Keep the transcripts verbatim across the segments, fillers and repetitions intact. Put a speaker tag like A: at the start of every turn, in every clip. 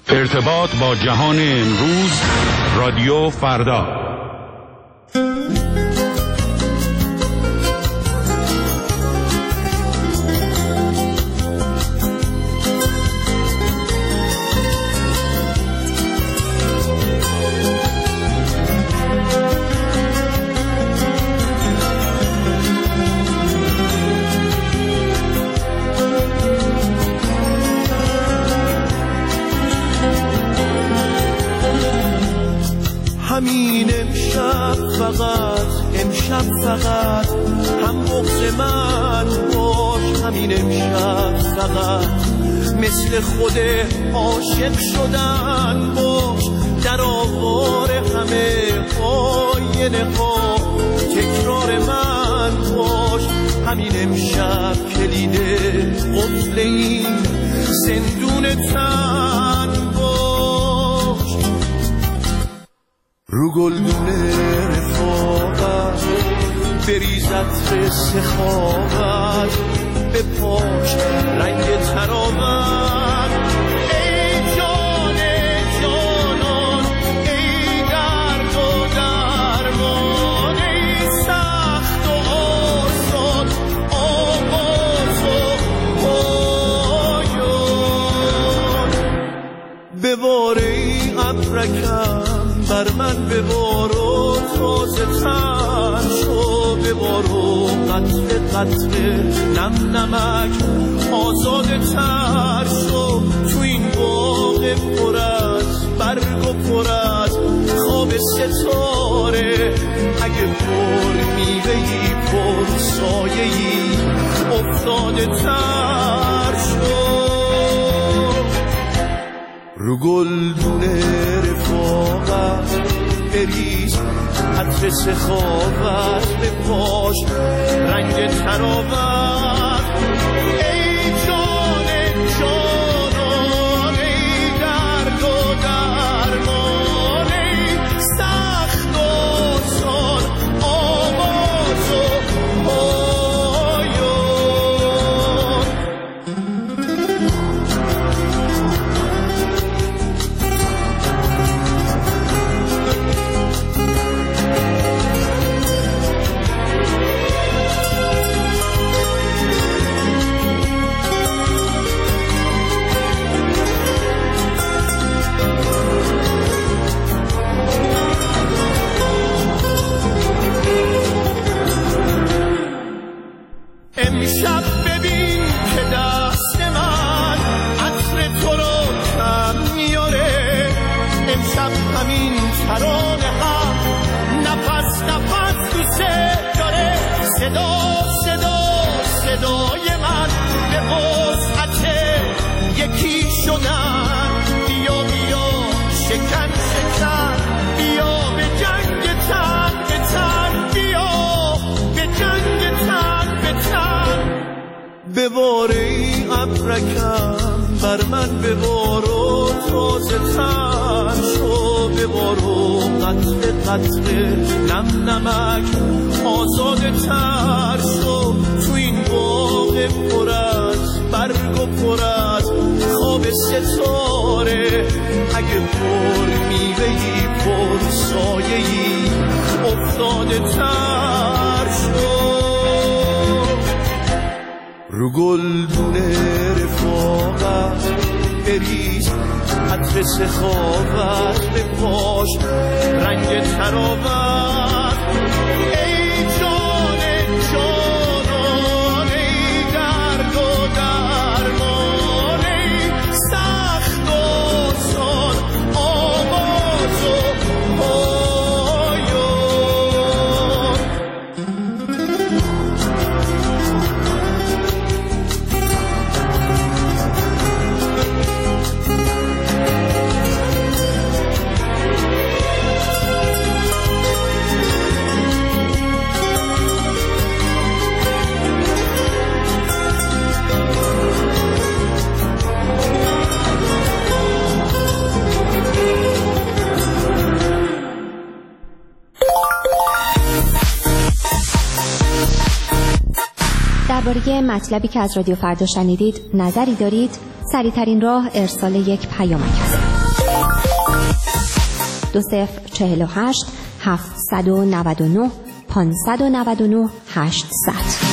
A: ارتباط با جهان امروز، رادیو فردا.
B: همین امشب فقط امشب فقط هم بغض من باش، همین امشب فقط مثل خود عاشق شدن باش، در آوار همه آینه ها تکرار من باش، همین امشب کلید قفل این زندون تن باش. رو گلدون رفاقت بریزت سخاوت، به پاش رنگ تراوت، ای جان جانان، ای درد و درمان، ای سخت و آسان، آواز و پایان. بباره ای ابرکم بر من ببار و تازه تر شو، ببار و قطره قطره نم نمک آزاده تر شو، تو این باغ پر از برگ و پر از خواب ستاره، اگه پر میوه‌ای پر سایه‌ای افتاده تر شو. رو گلدون رفاقت بریز عطر سخاوت، به پاش رنگ تراوت، ای جان جانان، ای درد و درمان، ای سخت و آسان، آواز و پایان. امشب ببین که دست من عطر تو رو کم میاره، امشب همین ترانه هم نفس نفس دوست داره، صدا صدا صدای من به وسعت یکی شدن، بیا بیا شکن شکن، بیا به جنگ تن به تن، بیا به جنگ تن به تن. بباره ای ابرکم بر من ببار و تازه تر شو، ببار و قطره قطره نم نمک آزاده تر شو، تو این باغ پر از برگ و پر از خواب ستاره، اگه پر میوه‌ای پر سایه‌ای افتاده تر شو. رو گلدون رفاقت بریز عطر سخاوت، به پاش رنگ تراوت، ای جان جانان، ای درد و درمان، ای سخت و آسان، آواز و پایان.
C: درباره مطلبی که از رادیو فردا شنیدید نظری دارید؟ سریع‌ترین راه ارسال یک پیامک است. دو صفر چهل و هشت هفتصد و نود و نه پانصد و نود و نه هشتصد.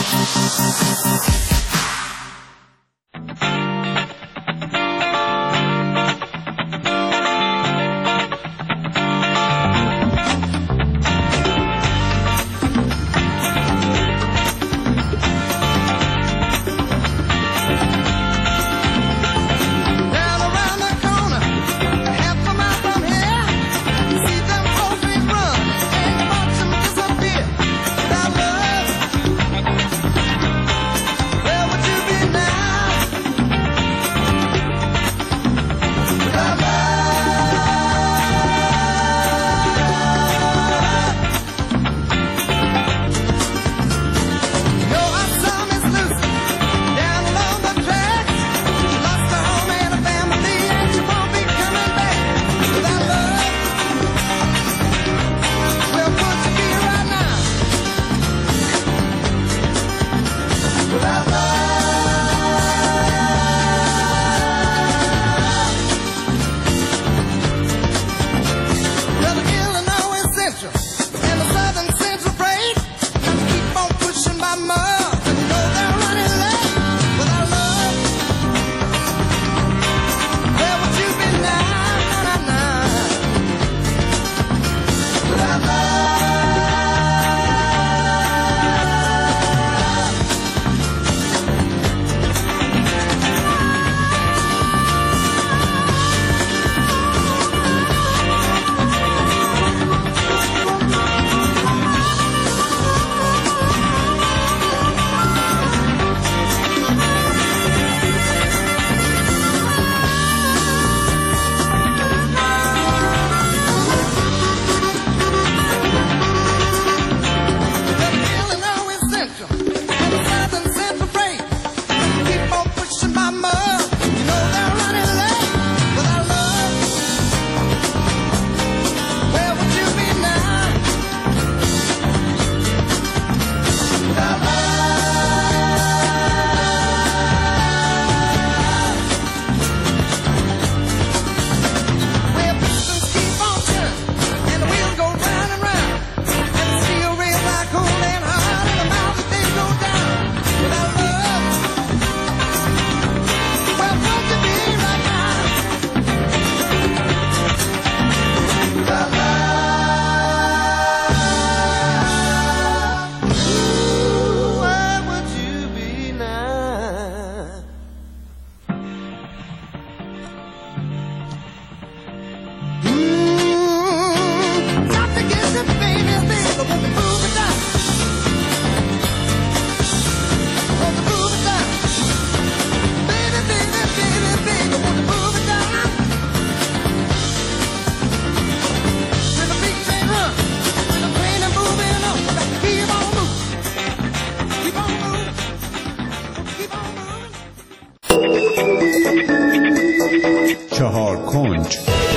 A: چهار کنج.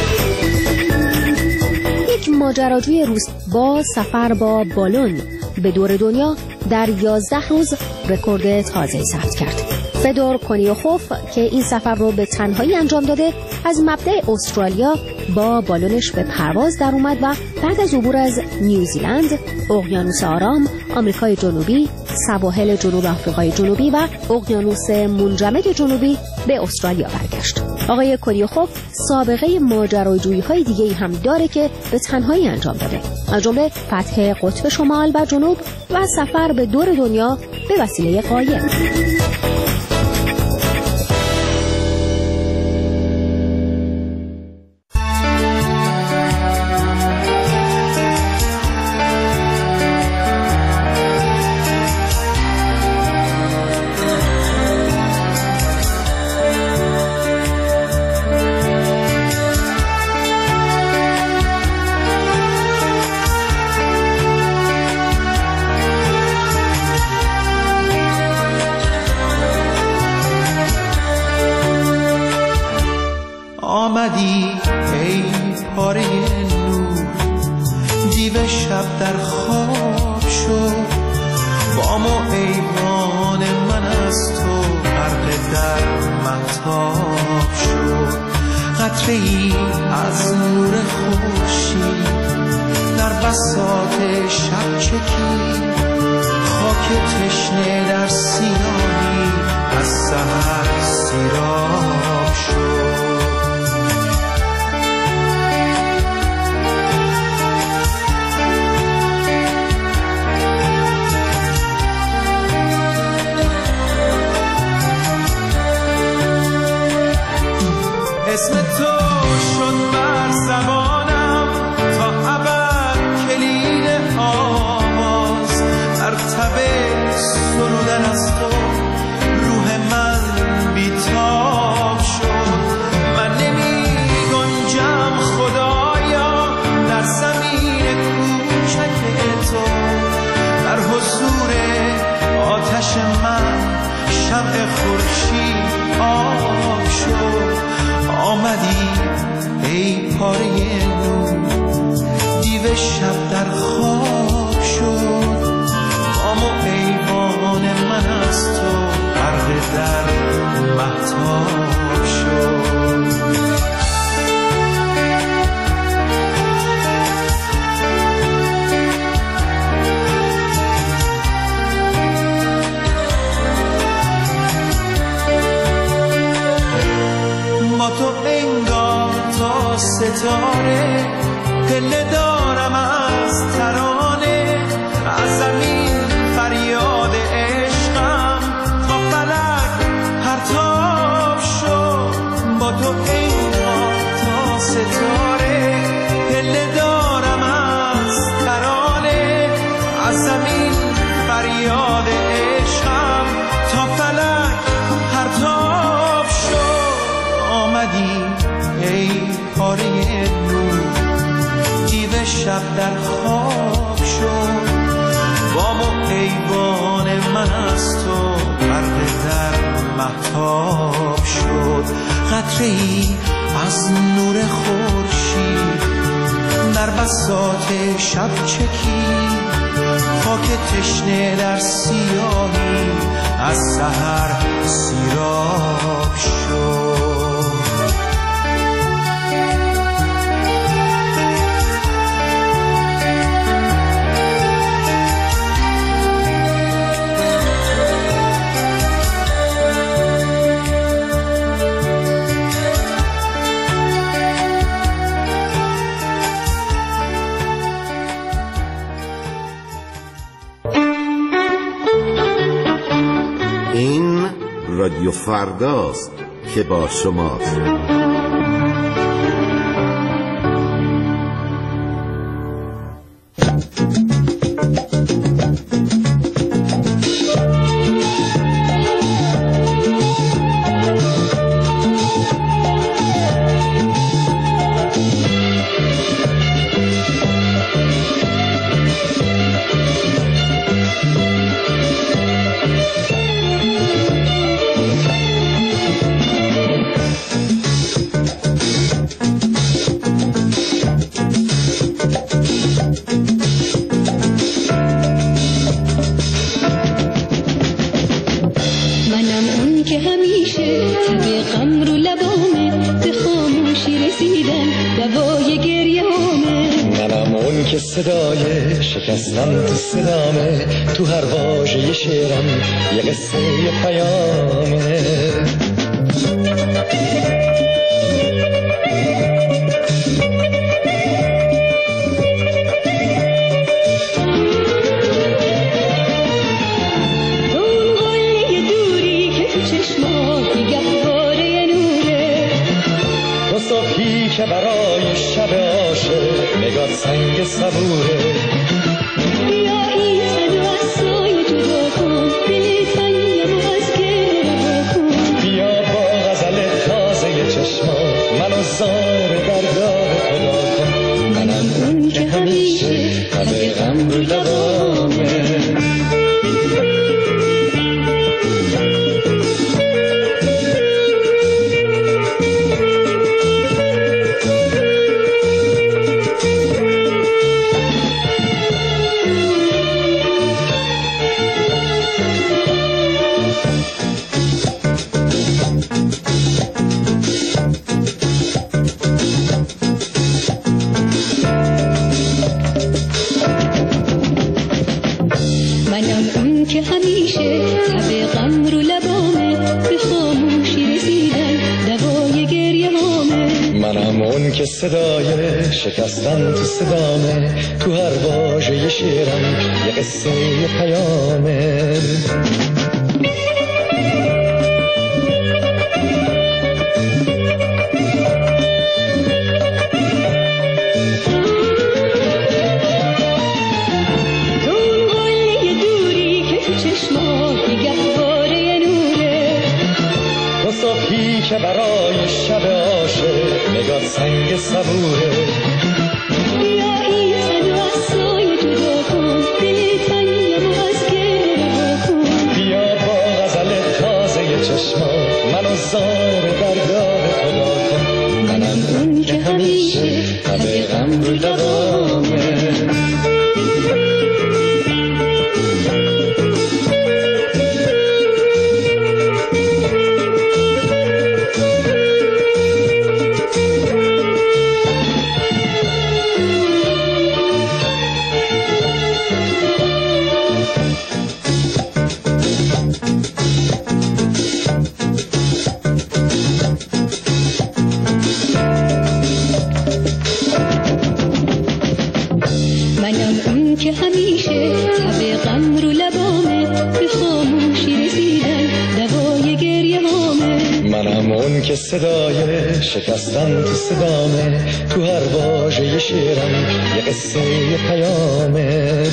C: یک ماجراجوی روس با سفر با بالون به دور دنیا در یازده روز رکورد تازه ثبت کرد. فدور کنیوخوف که این سفر رو به تنهایی انجام داده، از مبدأ استرالیا با بالونش به پرواز در اومد و بعد از عبور از نیوزیلند، اقیانوس آرام، آمریکای جنوبی، سواحل جنوب آفریقای جنوبی و اقیانوس منجمد جنوبی به استرالیا برگشت. آقای کنیوخوف سابقه ماجراجویی‌های دیگه‌ای هم داره که به تنهایی انجام داده، از جمله فتح قطب شمال و جنوب و سفر به دور دنیا به وسیله قایق.
B: آمدی ای پاره نور، دیو شب در خواب شد، بام و ایوان من از تو غرق در مهتاب شد. قطره ای از نور خورشید در بساط شب چکید، خاک تشنه در سیاهی از سحر سیراب شد. اسم تو شد بر زبانم تا ابد کلید آواز، مرتب سرودن از تو روح من بیتاب شد. من نمی گنجم خدایا در زمین کوچک تو، در حضور آتش من شمع خورشید آب شد. آمدی ای پاره نور، دیو شب در خواب شد. بام و ایوان من از تو غرق در مهتاب شد. با تو انگار تا ستاره پله دارم از ترانه، از زمین فریاد عشقم تا فلک پرتاب شد. با تو انگار تا ستاره پله دارم از ترانه، از زمین فریاد عشقم تا فلک پرتاب شد. آمدی ای پاره نور، دیو شب در خواب شد. بام و ایوان من از تو غرق در مهتاب شد. قطره ای از نور خورشید در بساط شب چکید، خاک تشنه در سیاهی از سحر سیراب شد.
D: رادیو فرداست که با شماست.
E: صدای شکستم تو صدامه، تو هر واژه شعرم یه قصه یه پیامه. اون قله دوری که تو چشمات گهواره نوره، تو صبحی که برای شب عاشق نگاه سنگ صبوره. بیا این تنو از سایه جدا کن، دل تنگم از گره رها کن. بیا با غزل تازه چشمات منو زار درگاه خدا کن. منم اون که همیشه همه غم رو لبامه. منم اون که صدای شکستن تو صدامه، تو هر واژه شعرم یه قصه یه پیامه. صبحی که برای شب عاشق نگاه سنگ صبوره.
F: بیا این صد و اصلای جدا کن، دل تنگم و از گره کن.
E: بیا با غزل تازه چشمات منو زار درگاه خدا کن.
F: منم اون که همیشه همه غم رو دوامه. منم اون که همیشه تب غم رو لبامه، به خاموشی رسیدن دوای گریه هامه.
E: منم اون که صدای شکستن تو صدامه، تو هر واژه شعرم یه قصه یه پیامه.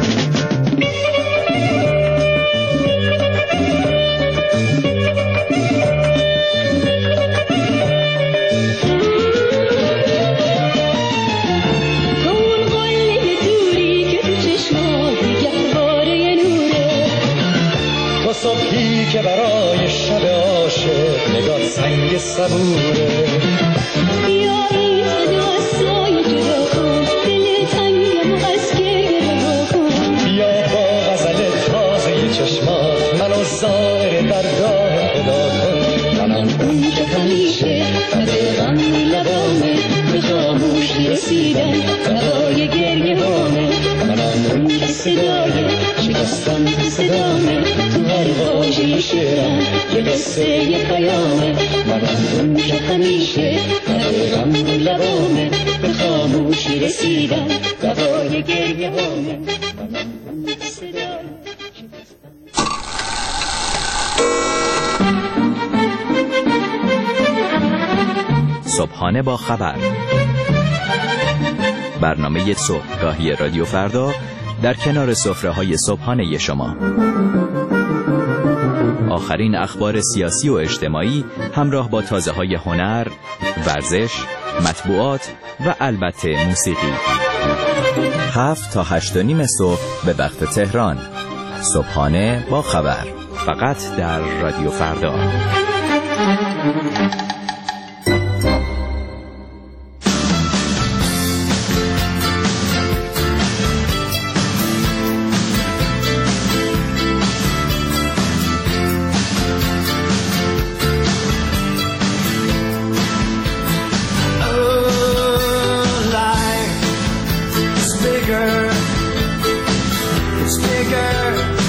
E: صبحی که برای شب عاشق نگاه سنگ صبوره.
F: بیا این صد و اصلای جدا کن، دل تنگم و از گریه رها کن.
E: بیا با غزل تازه چشمات منو زار درگاه خدا کن.
F: منم اون که همیشه تب غم رو لبامه، به خاموشی رسیدن دوای گریه هامه.
E: منم اون که صدای
F: شکستن تو صدامه، تو هر واژه شعرم یه قصه یه پیامه. منم اون که همیشه تب غم رو لبامه، به خاموشی رسیدن دوای گریه هامه. منم اون که صدای
G: صبحانه با خبر، برنامه صبحگاهی رادیو فردا در کنار سفره‌های صبحانه شما. آخرین اخبار سیاسی و اجتماعی همراه با تازه‌های هنر، ورزش، مطبوعات و البته موسیقی. هفت تا هشت و نیم صبح به وقت تهران. صبحانه با خبر، فقط در رادیو فردا.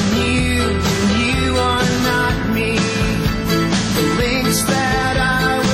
B: That I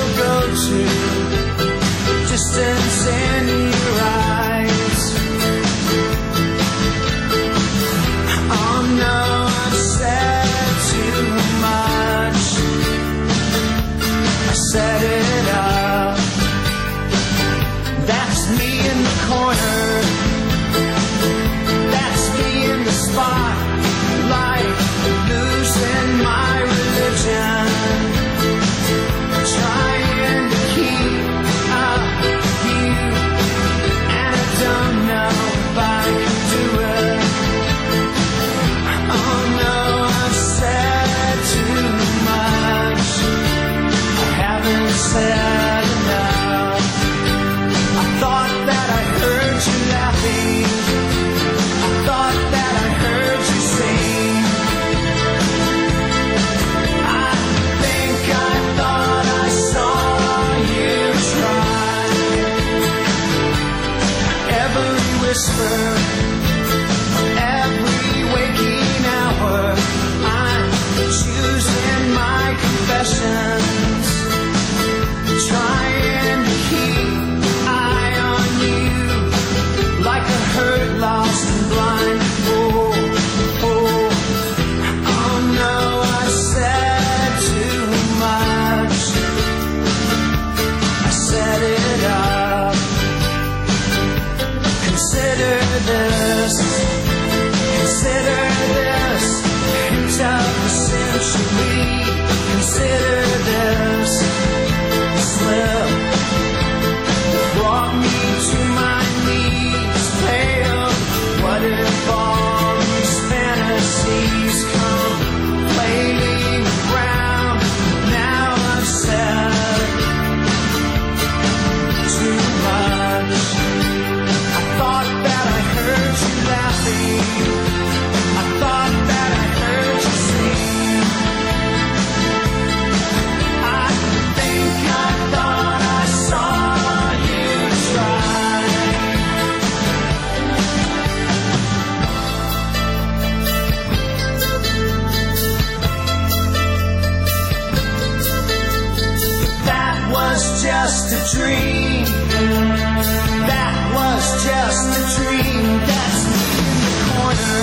B: Just a dream. That was just a dream. That's me in the corner.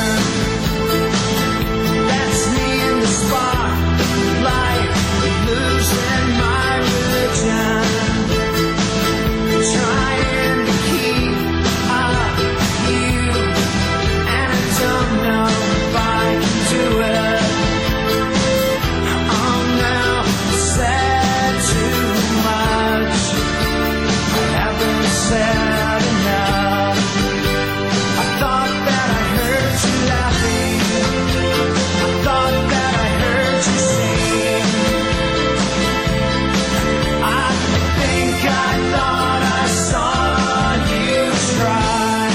B: That's me in the spotlight, losing my religion, trying to keep up with you, and I don't know if I can do it. Oh no, said too much. I haven't said enough. I thought that I heard you laughing. I thought that I heard you sing. I think I thought I saw you try.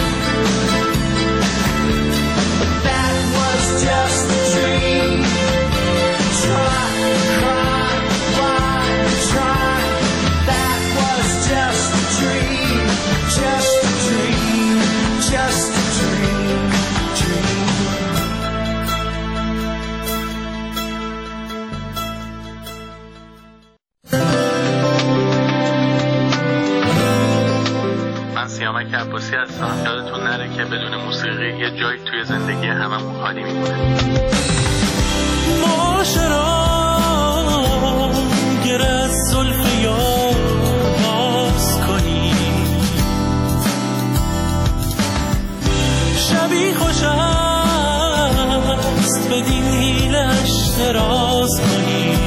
B: But that was just a dream. Try, cry, why try? That was just a dream, just a dream, just a dream, dream.
H: من سیامک عباسی هستم. یادتون نره که بدون موسیقی یه جایی توی زندگی هممون خالی میمونه.
B: معاشران گر از زلف یار باز کنی، شبی خوش است بدین حیلش دراز کنی.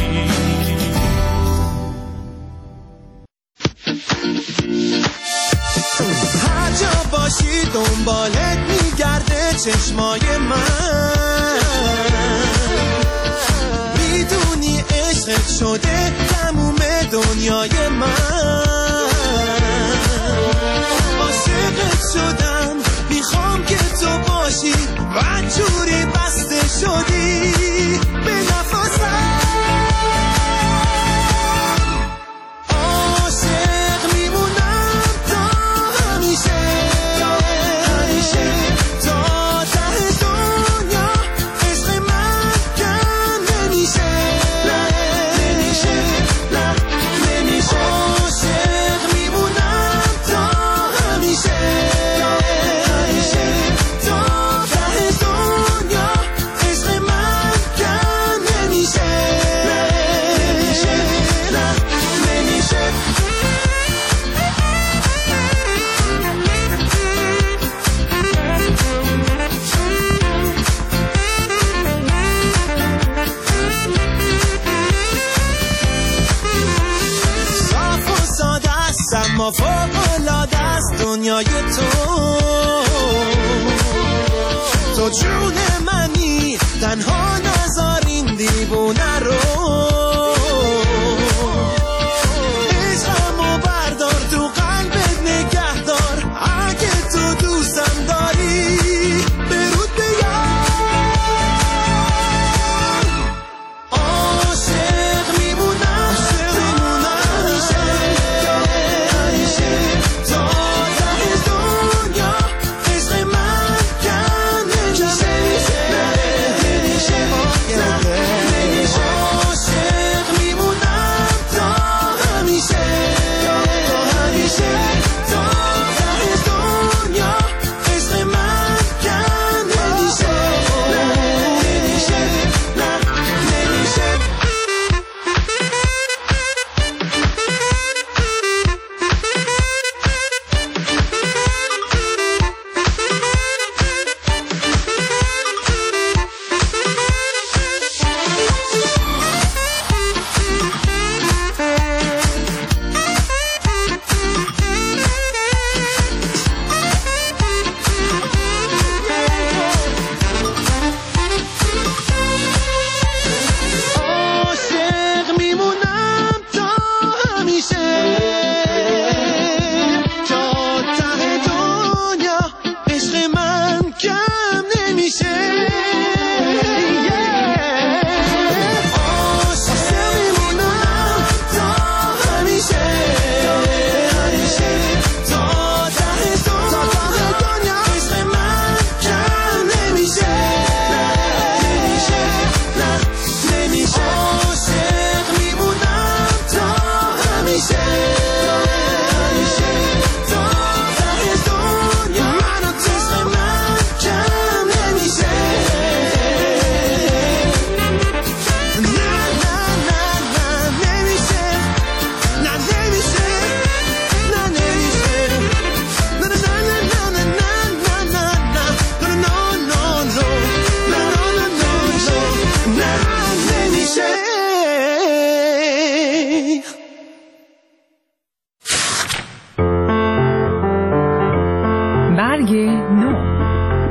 B: هر جا باشی دنبالت میگرده چشمای من، میدونی عشقت شده تموم دنیای من. عاشقت شدم میخوام که تو باشی و جوری بسته شدی به نفسم. عاشق میمونم تا همیشه، همیشه تا ته دنیا. عشق من کم نمیشه، نمیشه، نمیشه. عاشق میمونم تا همیشه، همیشه تا ته دنیا. عشق من کم نمیشه، نمیشه، نمیشه. صاف و ساده است اما فوق‌العاده است دنیای تو. تو جون منی تنها نذار این دیوونه رو. عشقمو بردار تو قلبت نگه دار. اگه تو دوستم داری برود بیار. عاشق میمونم، میمونم همیشه، همیشه تا ته دنیا. عشق من کم نمیشه، نمیشه، نمیشه. عاشق
I: برگ نو.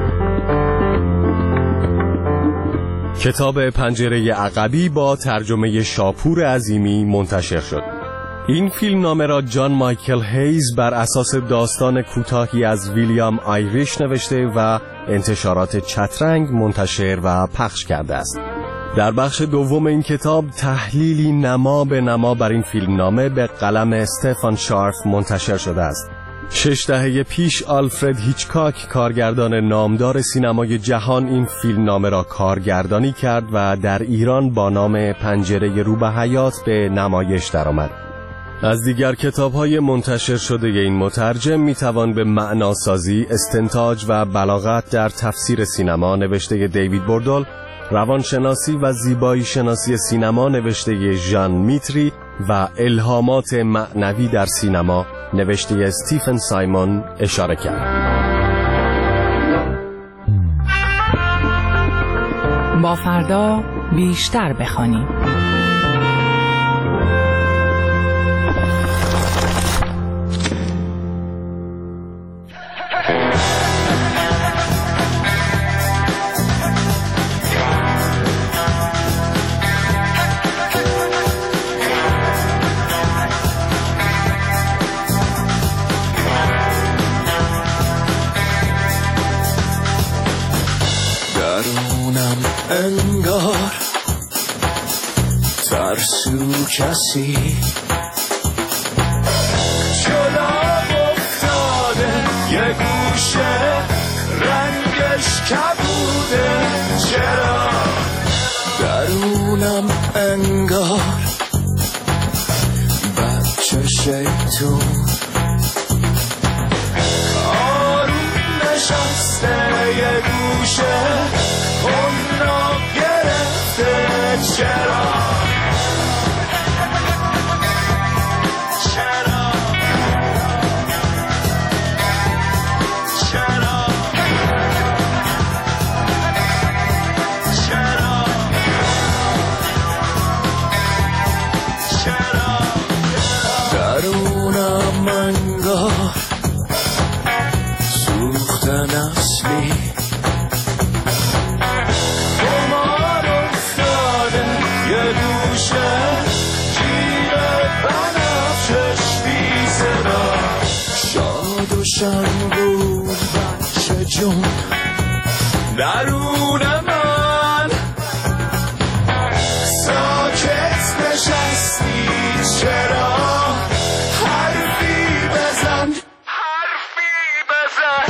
J: کتاب پنجره عقبی با ترجمه شاپور عظیمی منتشر شد. این فیلم نامه را جان مایکل هیز بر اساس داستان کوتاهی از ویلیام آیریش نوشته و انتشارات چترنگ منتشر و پخش کرده است. در بخش دوم این کتاب تحلیلی نما به نما بر این فیلم نامه به قلم استفان شارف منتشر شده است. شش دهه پیش آلفرد هیچکاک، کارگردان نامدار سینمای جهان، این فیلم نامه را کارگردانی کرد و در ایران با نام پنجره رو به حیات به نمایش درآمد. از دیگر کتاب‌های منتشر شده این مترجم می‌توان به معناسازی، استنتاج و بلاغت در تفسیر سینما نوشته دیوید بوردول، روانشناسی و زیبایی شناسی سینما نوشته ژان میتری و الهامات معنوی در سینما نوشته استیفن سایمون اشاره کرد.
I: با فردا بیشتر بخوانیم.
B: انگار ترسو کسی جلو افتاده یه گوشه رنگش کبوده، چرا درونم انگار بچه شیطون آروم نشسته یه گوشه اونو گرفته، چرا چرا چرا چرا چرا درونم انگار سوختن اصلی شان بود بچه جون درون من ساکت نشستی، چرا حرفی بزن حرفی بزن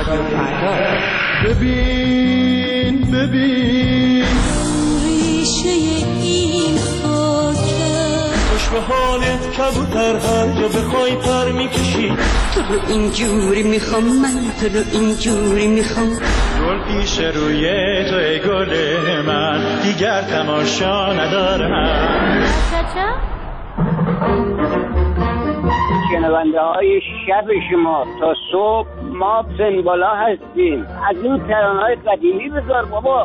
K: رادیو فردا.
E: ببین ببین ریشه این خاکه، خوش به حالت کبوتر هر جا بخوای پر میکشی.
K: تو رو اینجوری میخوام من، تو رو اینجوری میخوام.
E: گل پیش روی تو ای گل من، دیگر تماشا ندارم.
L: شنونده های شب شما تا صبح ما سنبالا هستیم. از این ترانه های قدیمی بذار بابا.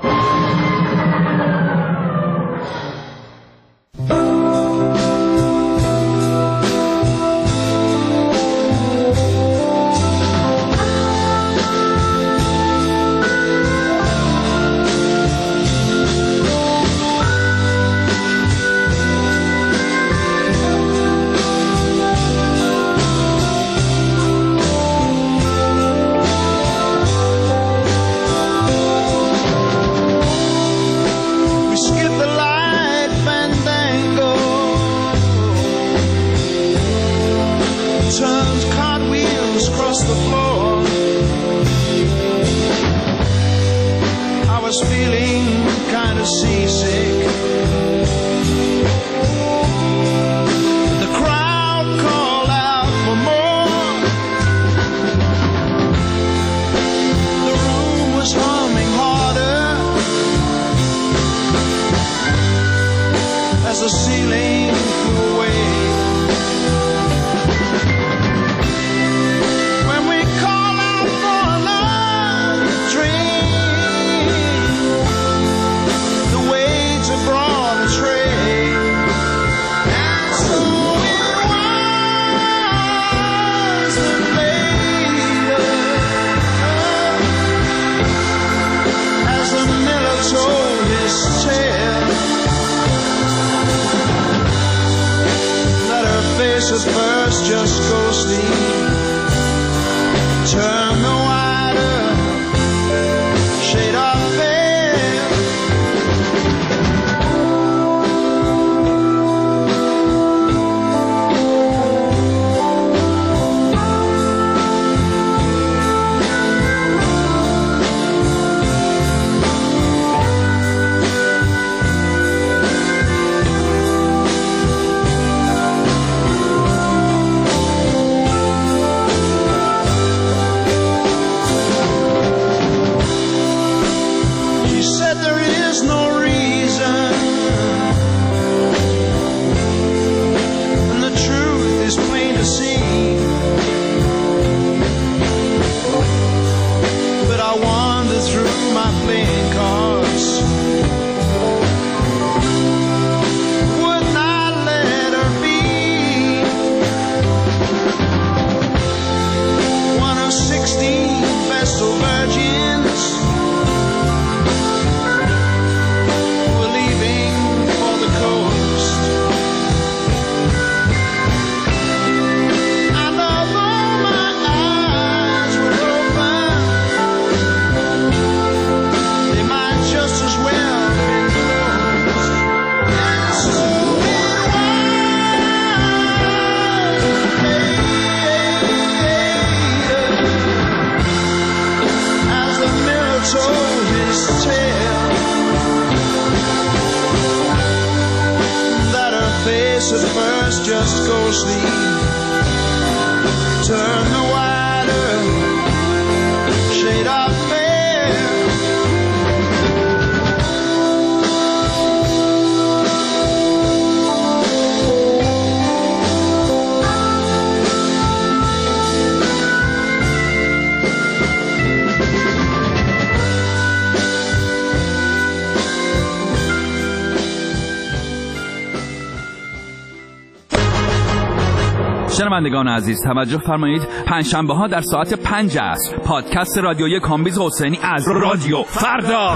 M: شنوندگان عزیز توجه فرمایید، پنجشنبه ها در ساعت پنج عصر پادکست رادیویی کامبیز حسینی از رادیو فردا.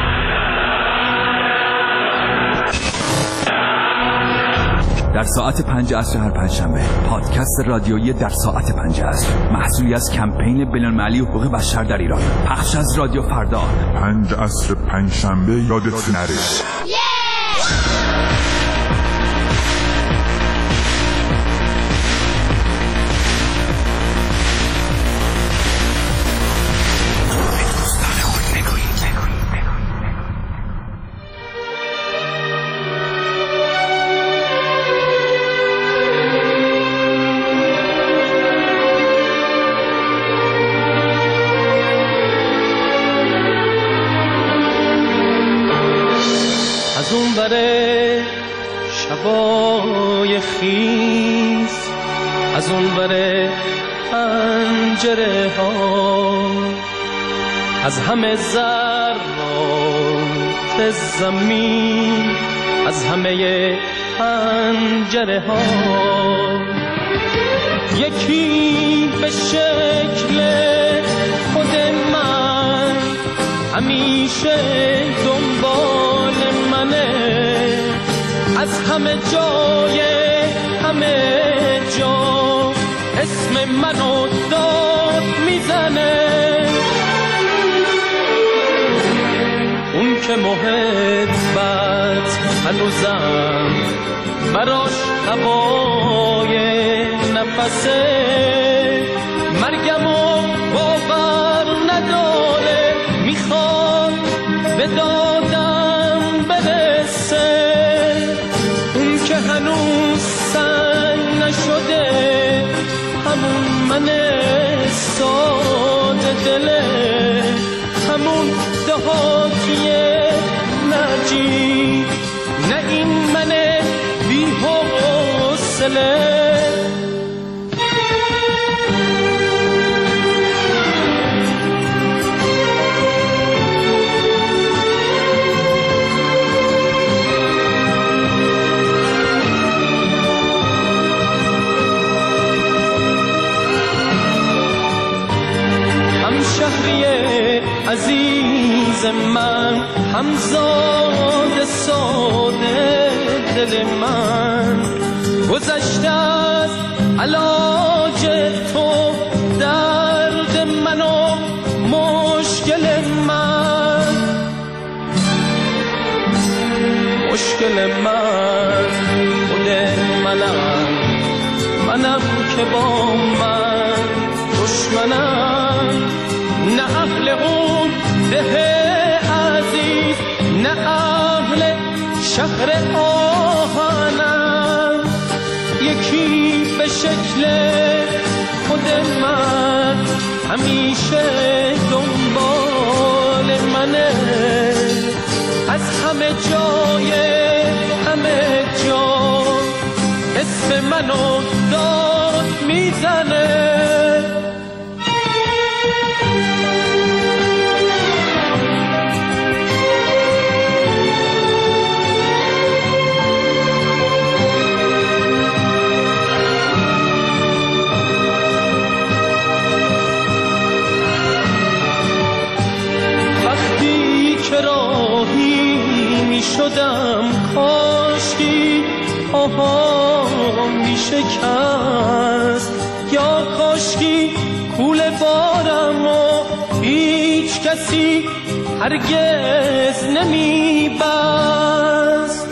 M: در ساعت پنج عصر هر پنجشنبه پادکست رادیویی در ساعت پنج عصر، محصولی از کمپین بین‌المللی حقوق بشر در ایران، پخش از رادیو فردا.
N: پنج عصر پنجشنبه یادت نره.
O: وره شبای خیز، از اون وره پنجره ها، از همه ذرات زمین، از همه پنجره ها، یکی به شکل خود من همیشه دنبال منه، از همه جای همه جا اسم منو داد میزنه. اون که محبت هنوزم براش هوای نفسه، مرگمو باور نداره، میخواد به دادم برسه. اون که هنوز سنگ نشده، همون من ساده دله، همون دهاتیه نجیب، نه این من بی حوصله. شهری عزیز من، همزاد ساده دل من، گذشته از علاج تو درد من و مشکل من، مشکل من خود منم، منم که با من دشمنم، نه اهل اون ده عزیز، نه اهل شهر آهنم، یکی به شکل خود من همیشه دنبال منه، از همه جای همه جا اسم منو داد میزنه. شدم کاشکی آها می شکست، یا کاشکی کوله بارم و هیچ کسی هرگز نمی بست.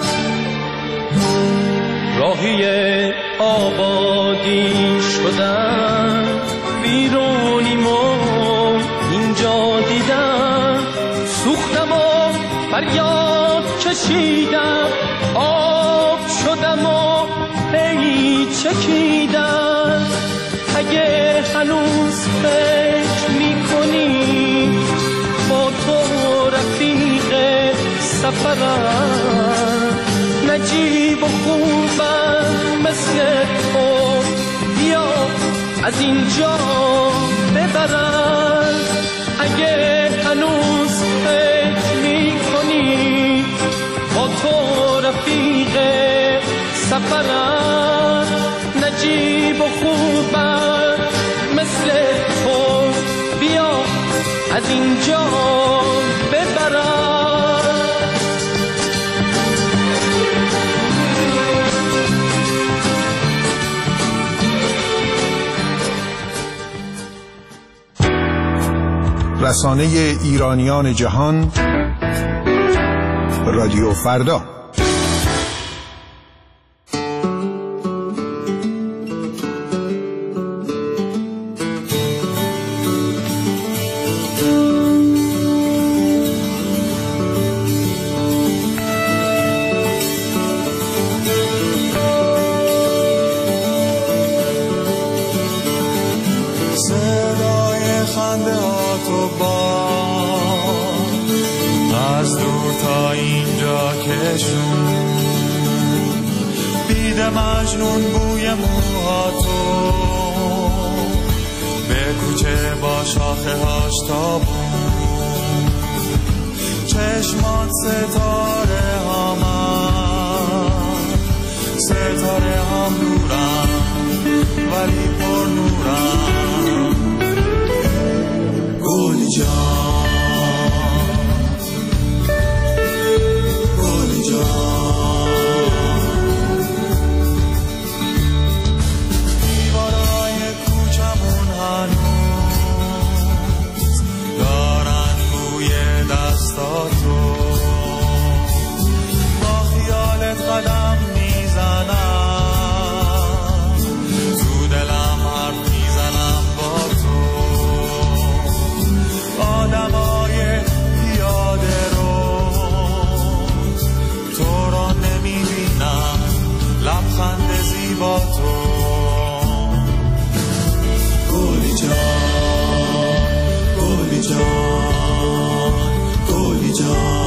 O: راهی آبادی شدم، بیرونیمو اینجا دیدم، سوختم و فریاد کشیدم، آب شدم و هی چکیدم. اگه هنوز فکر میکنی با تو رفیق سفرم، نجیب و خوبم مثل تو، بیا از اینجا ببرم. اگه هنوز فکر میکنی با تو رفیق سفرم، نجیب و خوبم مثل تو، بیا از اینجا ببرم.
P: رسانه ایرانیان جهان، رادیو فردا.
B: از دور تا اینجا که
Q: بهشون، بید مجنون بوی موهاتو، به کوچه با شاخه هاش تابون، چشمات ستاره هامن، ستاره هم نورن ولی پر نورن. گلی جان، گلی جان، دیوارای کوچمون هنوز دارن بوی دستاتو، با خیالت قدم میزنم، تو دلم حرف میزنم با تو. آدمای پیاده رو تو را نمیبینم، لبخند زیبا تو. گلی جان، گلی جان، گلی جان.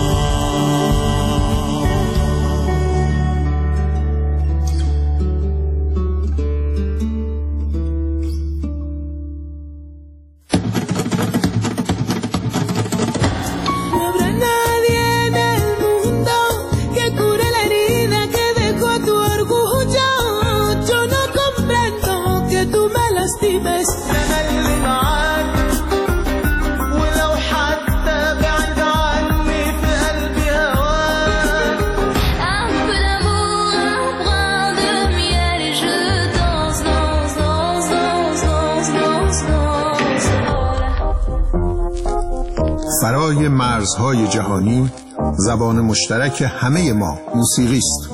P: فرای مرزهای جهانی، زبان مشترک همه ما موسیقی است.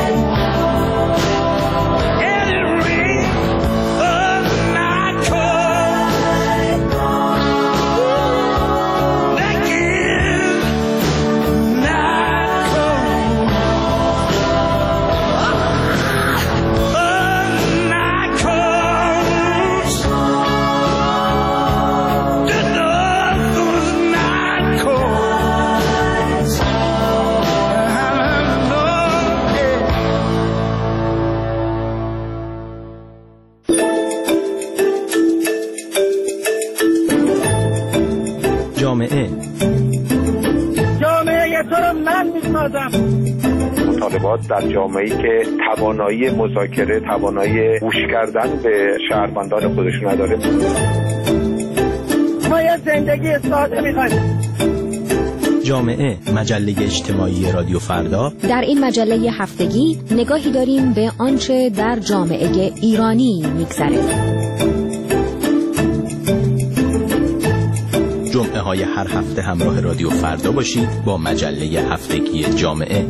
B: Cold.
R: مطالبات در جامعه‌ای که توانایی مذاکره، توانایی گوش کردن به شهروندان خودشون نداره.
S: ما یه زندگی ساده می‌خوایم.
T: جامعه، مجله اجتماعی رادیو فردا.
C: در این مجله هفتگی نگاهی داریم به آنچه در جامعه ایرانی می‌گذره.
T: جمعه های هر هفته همراه رادیو فردا باشید با مجله هفتگی جامعه.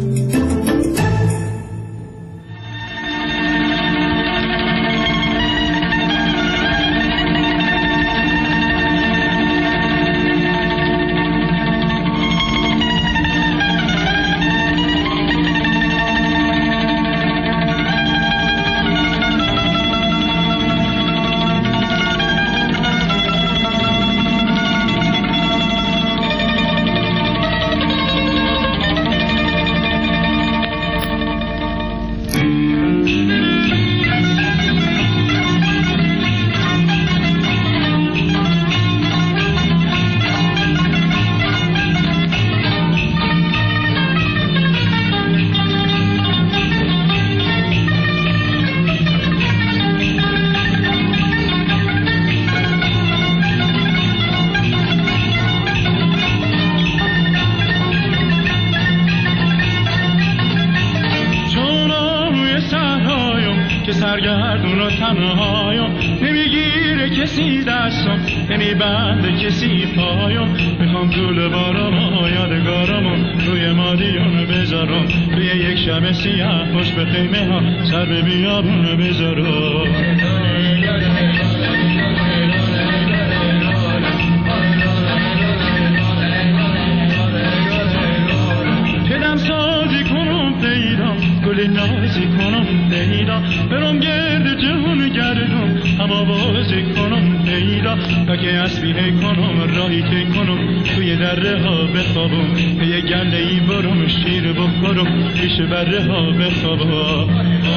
O: سرگردون و تنهایم، نمیگیره کسی دستم، نمیبنده کسی پایم. میخوام طول بارم و یادگارم روی مادیون بذارم، توی یک شب سیاه خوش به خیمه ها سر به بیابون بذارم. کدم سازی کنم پیدا، گل نازی کنم پیدا، برم گرد جهون گردم هم آوازی کنم پیدا، تا که اسبیه کنم راهی که کنم توی دره ها بخوابم، به یه گله ای برم شیر بخورم پیش بره ها بخوابم.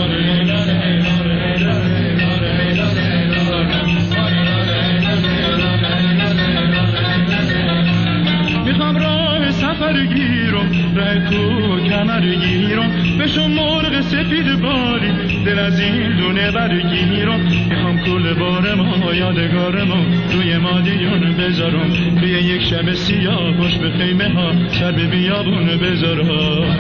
O: میخوام راه سفر گیرم، راه کوه کمر گیرم، بشم مرغ سفید بالی دل از این دونه برگیرم. میخوام کل بارم و یادگارم روی مادیون بذارم، توی یک شب سیاه خوش به خیمه ها سر به بیابون بذارم.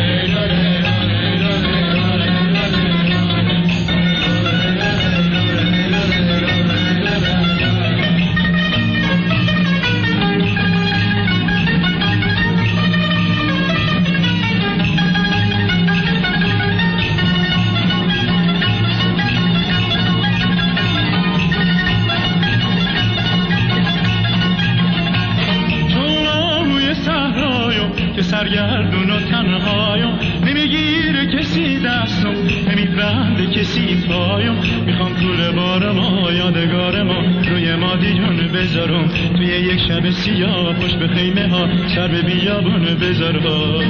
O: سرگردون و تنهایم، نمیگیره کسی دستم، نمیبنده کسی پایم. میخوام طول بارم و یادگارم روی مادیون بذارم، توی یک شب سیاه خوش به خیمه ها سر به بیابون بذارم.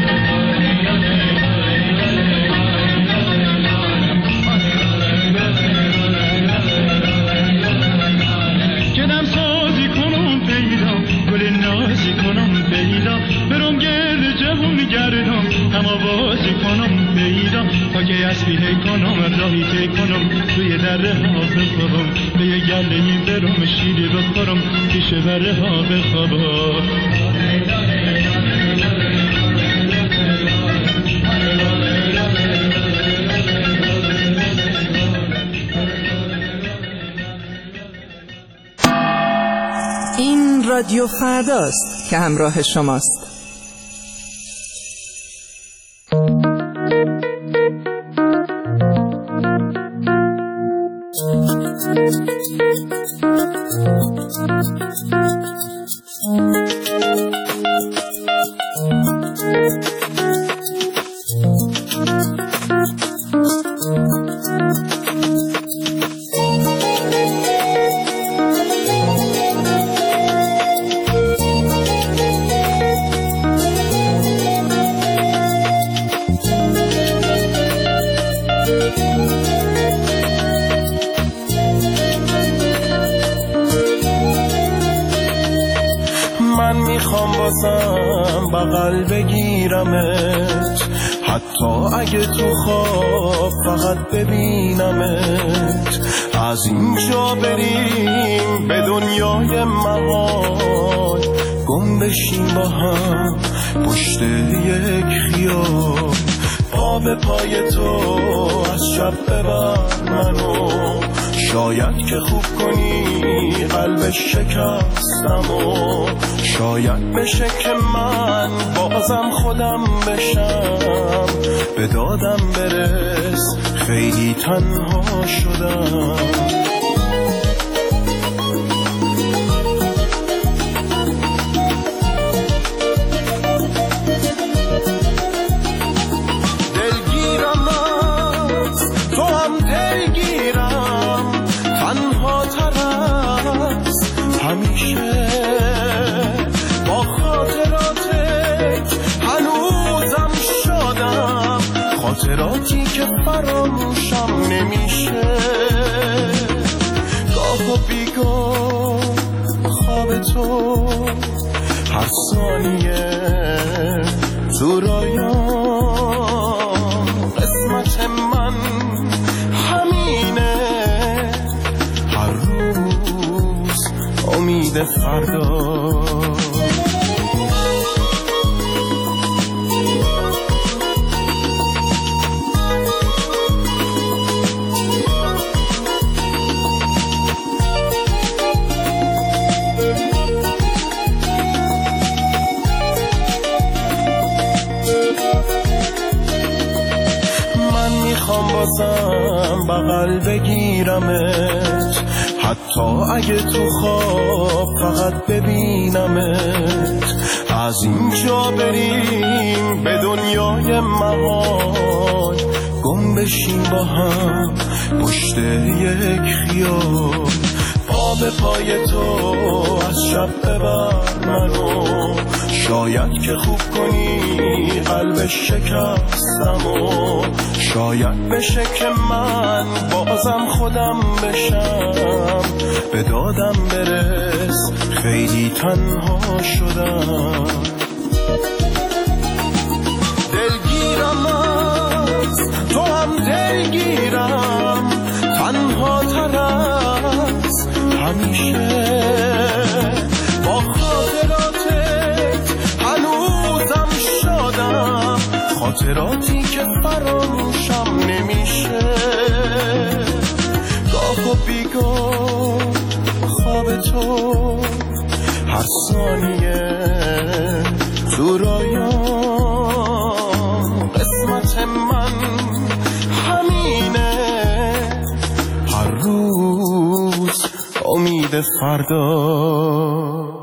O: کدم سازی کنم پیدا، گل نازی کنم پیدا، برم گرد جهون گردم هم آوازی کنم پیدا، تا که اسبیه کنم راهی که کنم توی دره ها بخوابم، به یه گله این برم شیری بخورم پیش بره ها بخوابم.
U: این رادیو فرداست که همراه شماست.
B: بغل بگیرمت، حتی
A: حتی اگه تو خواب فقط ببینمت، از اینجا بریم به دنیای محال، گم بشیم با هم پشت یک خیال. پا به پای تو از شب ببر منو، شاید که خوب کنی قلب شکستم و شاید بشه که من بازم خودم بشم، به دادم برس خیلی تنها شدم. همیشه با خاطراتت هنوزم شادم، خاطراتی که فراموشم نمیشه. گاه و بیگاه خواب تو هر ثانیه تو رایان، قسمت من همینه، هر روز امید فردا. من میخوام بازم بغل بگیرمت، حتی اگه تو خواب فقط ببینمت، از اینجا بریم به دنیای محال، گم بشیم با هم پشت یک خیال. پا به پای تو از شب ببر منو، شاید که خوب کنی قلب شکستم و شاید بشه که من بازم خودم بشم، به دادم برس خیلی تنها شدم. دلگیرم از تو هم دلگیرم، تنها تر از همیشه با خاطراتت هنوزم شادم، خاطراتی که فراموشم نمیشه. گاه و بیگاه خواب تو هر ثانیه تو رایان، قسمت من همینه، هر روز امید فردا.